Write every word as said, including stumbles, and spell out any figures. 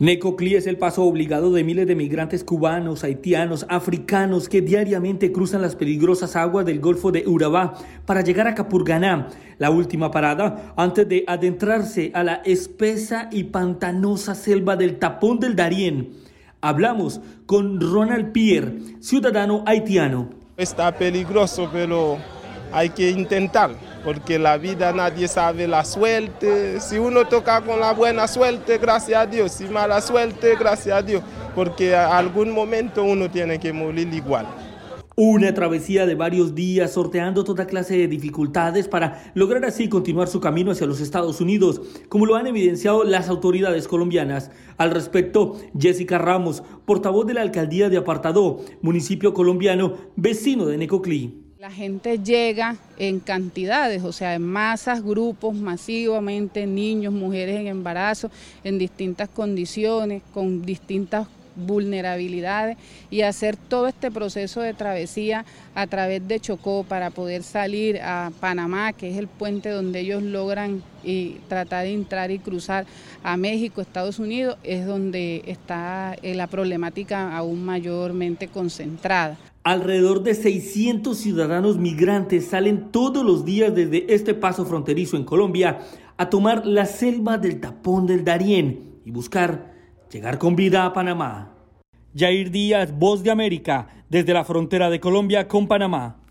Necoclí es el paso obligado de miles de migrantes cubanos, haitianos, africanos que diariamente cruzan las peligrosas aguas del Golfo de Urabá para llegar a Capurganá, la última parada antes de adentrarse a la espesa y pantanosa selva del Tapón del Darién. Hablamos con Ronald Pierre, ciudadano haitiano. Está peligroso, pero hay que intentar, porque la vida nadie sabe la suerte. Si uno toca con la buena suerte, gracias a Dios. Si mala suerte, gracias a Dios, porque a algún momento uno tiene que morir igual. Una travesía de varios días sorteando toda clase de dificultades para lograr así continuar su camino hacia los Estados Unidos, como lo han evidenciado las autoridades colombianas. Al respecto, Jessica Ramos, portavoz de la alcaldía de Apartadó, municipio colombiano vecino de Necoclí. La gente llega en cantidades, o sea, en masas, grupos, masivamente, niños, mujeres en embarazo, en distintas condiciones, con distintas vulnerabilidades, y hacer todo este proceso de travesía a través de Chocó para poder salir a Panamá, que es el puente donde ellos logran y tratar de entrar y cruzar a México, Estados Unidos, es donde está la problemática aún mayormente concentrada. Alrededor de seiscientos ciudadanos migrantes salen todos los días desde este paso fronterizo en Colombia a tomar la selva del Tapón del Darién y buscar llegar con vida a Panamá. Jair Díaz, Voz de América, desde la frontera de Colombia con Panamá.